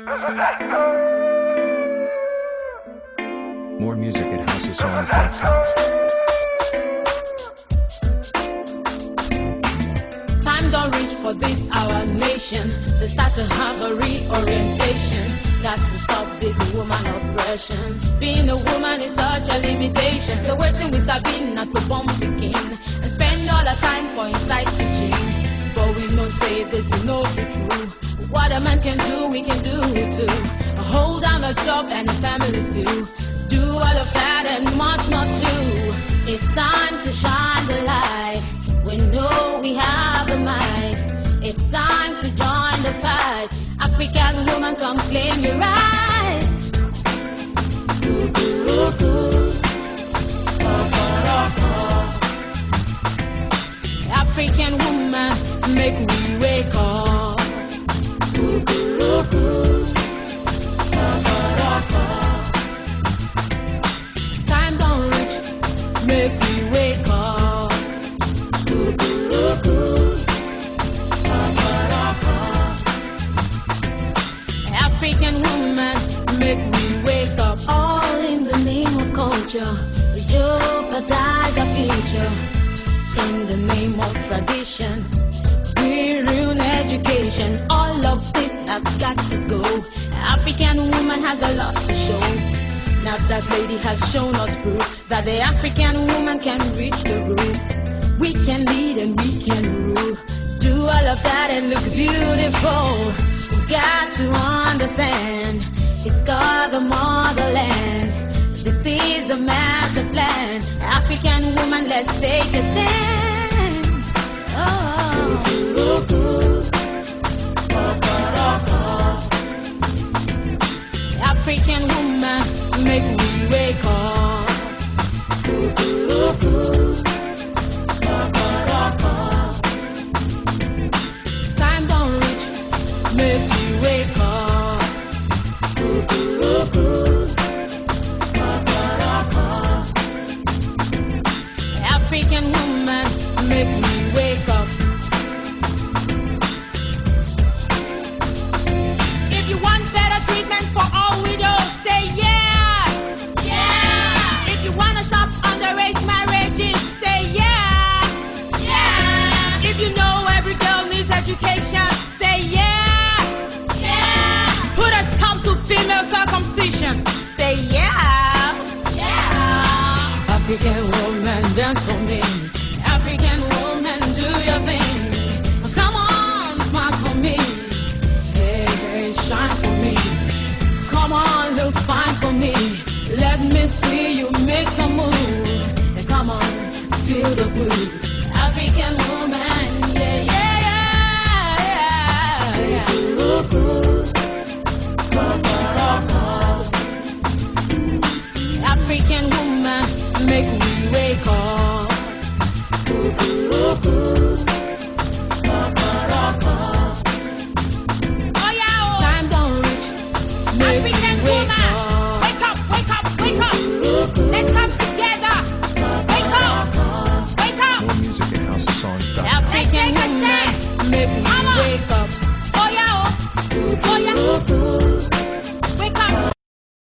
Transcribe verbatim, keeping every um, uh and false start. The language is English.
More music at house songs dot com. Time don't reach for this our nation. They start to have a reorientation. Got to stop this woman oppression. Being a woman is such a limitation. So waiting with Sabina to bomb begin and spend all our time for inside kitchen. But we know say this is no be true. What a man can do, we can do too. Hold down a job and a families too. Do all of that and much more too. It's time to shine the light. We know we have the might. It's time to join the fight. African woman, come claim your right. African woman, make we wake up. Time don't reach, make we wake up. African woman, make we wake up. All in the name of culture, we jeopardize our future. In the name of tradition, we ruin education. All of this have got to go. African woman has a lot to show. Now that lady has shown us proof that the African woman can reach the roof. We can lead and we can rule. Do all of that and look beautiful. We've got to understand, it's called the motherland. This is the master plan. African woman, let's take a stand. Oh. African woman, make we wake up. Time don't reach, make we wake up. African woman, make me wake up. If you want better treatment for all widows, say yeah, yeah. If you wanna stop underage marriages, say yeah, yeah. If you know every girl needs education, say yeah, yeah. Put a stop to female circumcision, say yeah, yeah. African woman.